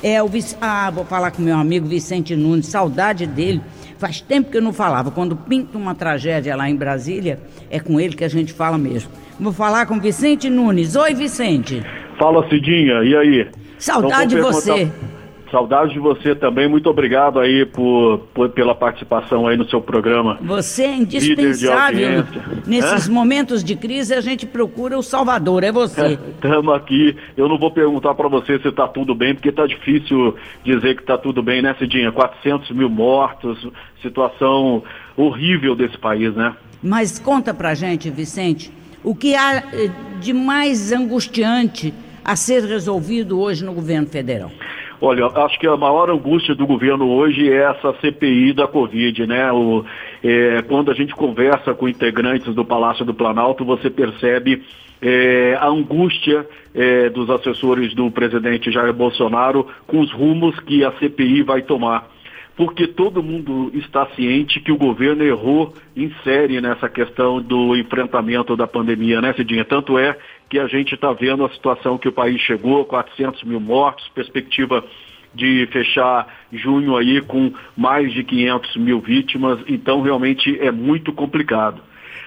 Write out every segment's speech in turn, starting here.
Vou falar com meu amigo Vicente Nunes, saudade dele. Faz tempo que eu não falava. Quando pinta uma tragédia lá em Brasília, é com ele que a gente fala mesmo. Vou falar com Vicente Nunes. Oi, Vicente. Fala, Cidinha, e aí? Saudade de você. Saudade de você também, muito obrigado aí pela participação aí no seu programa. Você é indispensável. Nesses momentos de crise a gente procura o salvador, é você. Estamos aqui, eu não vou perguntar para você se está tudo bem, porque está difícil dizer que está tudo bem, né, Cidinha? 400 mil mortos, situação horrível desse país, né? Mas conta pra gente, Vicente, o que há de mais angustiante a ser resolvido hoje no governo federal? Olha, acho que a maior angústia do governo hoje é essa CPI da Covid, né? Quando a gente conversa com integrantes do Palácio do Planalto, você percebe a angústia dos assessores do presidente Jair Bolsonaro com os rumos que a CPI vai tomar. Porque todo mundo está ciente que o governo errou em série nessa questão do enfrentamento da pandemia, né, Cidinha? Tanto é que a gente está vendo a situação que o país chegou, 400 mil mortos, perspectiva de fechar junho aí com mais de 500 mil vítimas, então realmente é muito complicado.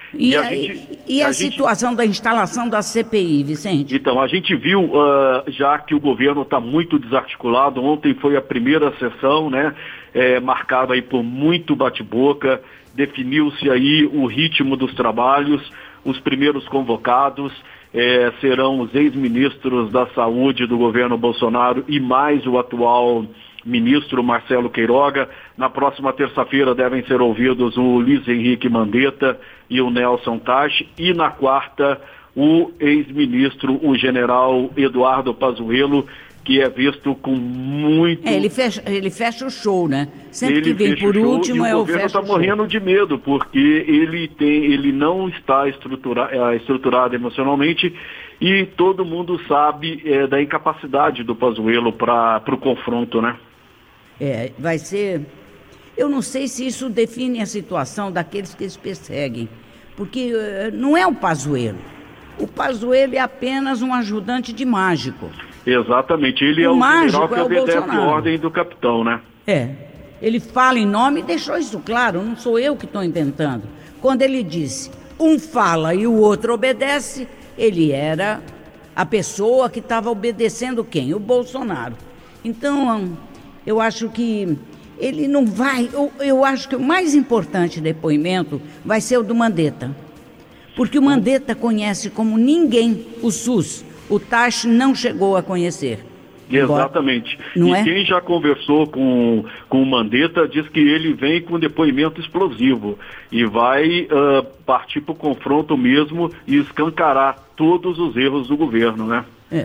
E a situação da instalação da CPI, Vicente? Então, a gente viu já que o governo está muito desarticulado. Ontem foi a primeira sessão, né, marcada aí por muito bate-boca, definiu-se aí o ritmo dos trabalhos, os primeiros convocados serão os ex-ministros da Saúde do governo Bolsonaro e mais o atual ministro Marcelo Queiroga. Na próxima terça-feira devem ser ouvidos o Luiz Henrique Mandetta e o Nelson Teich, e na quarta o ex-ministro, o general Eduardo Pazuello, que é visto com muito... Ele fecha o show, né? Sempre que vem por último é o fecha o show. O governo está morrendo de medo, porque ele não está estruturado emocionalmente, e todo mundo sabe da incapacidade do Pazuello para o confronto, né? Vai ser... Eu não sei se isso define a situação daqueles que eles perseguem, porque não é o Pazuello. O Pazuello é apenas um ajudante de mágico. Exatamente, ele é o general que obedece a ordem do capitão, né? Ele fala em nome e deixou isso claro, não sou eu que estou inventando. Quando ele disse, um fala e o outro obedece, ele era a pessoa que estava obedecendo quem? O Bolsonaro. Então, eu acho que ele não vai... Eu acho que o mais importante depoimento vai ser o do Mandetta. Porque o Mandetta conhece como ninguém o SUS. O Teich não chegou a conhecer. Exatamente. Quem já conversou com o Mandetta diz que ele vem com depoimento explosivo e vai partir para o confronto mesmo e escancarar todos os erros do governo, né?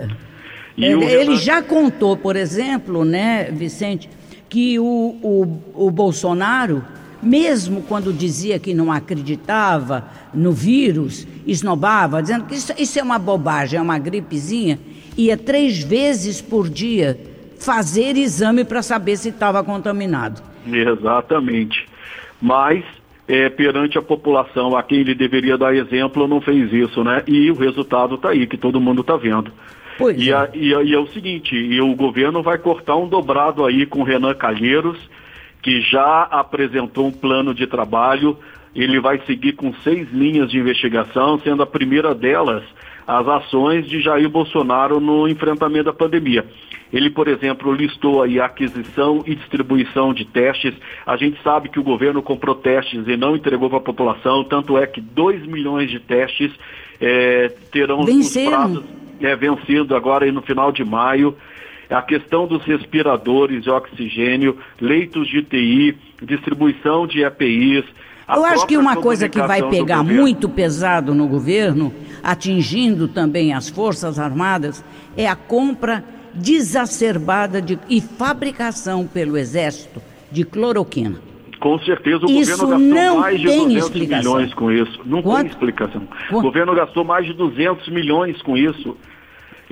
Ele já contou, por exemplo, né, Vicente, que o Bolsonaro, mesmo quando dizia que não acreditava no vírus, esnobava, dizendo que isso é uma bobagem, é uma gripezinha, ia 3 vezes por dia fazer exame para saber se estava contaminado. Exatamente. Mas, perante a população a quem ele deveria dar exemplo, não fez isso, né? E o resultado está aí, que todo mundo está vendo. E é o seguinte, o governo vai cortar um dobrado aí com o Renan Calheiros, que já apresentou um plano de trabalho. Ele vai seguir com 6 linhas de investigação, sendo a primeira delas as ações de Jair Bolsonaro no enfrentamento da pandemia. Ele, por exemplo, listou aí a aquisição e distribuição de testes. A gente sabe que o governo comprou testes e não entregou para a população, tanto é que 2 milhões de testes terão os prazos vencido agora no final de maio. A questão dos respiradores de oxigênio, leitos de UTI, distribuição de EPIs. Eu acho que uma coisa que vai pegar muito pesado no governo, atingindo também as Forças Armadas, é a compra exacerbada e fabricação pelo Exército de cloroquina. Com certeza o governo gastou mais de 200 milhões com isso. Não tem explicação. O governo gastou mais de 200 milhões com isso.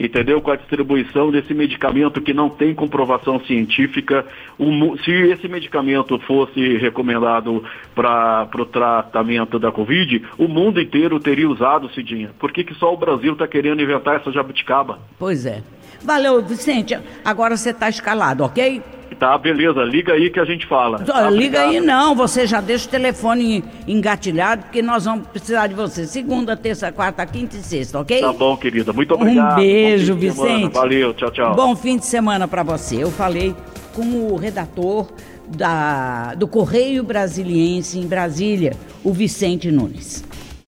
entendeu? Com a distribuição desse medicamento que não tem comprovação científica. Se esse medicamento fosse recomendado para o tratamento da Covid, o mundo inteiro teria usado, Cidinha. Por que só o Brasil está querendo inventar essa jabuticaba? Pois é. Valeu, Vicente. Agora você está escalado, ok? Tá, beleza. Liga aí que a gente fala. Tá, liga aí não, você já deixa o telefone engatilhado, porque nós vamos precisar de você. Segunda, terça, quarta, quinta e sexta, ok? Tá bom, querida. Muito obrigado. Um beijo, Vicente. Valeu, tchau, tchau. Bom fim de semana para você. Eu falei com o redator do Correio Brasiliense em Brasília, o Vicente Nunes.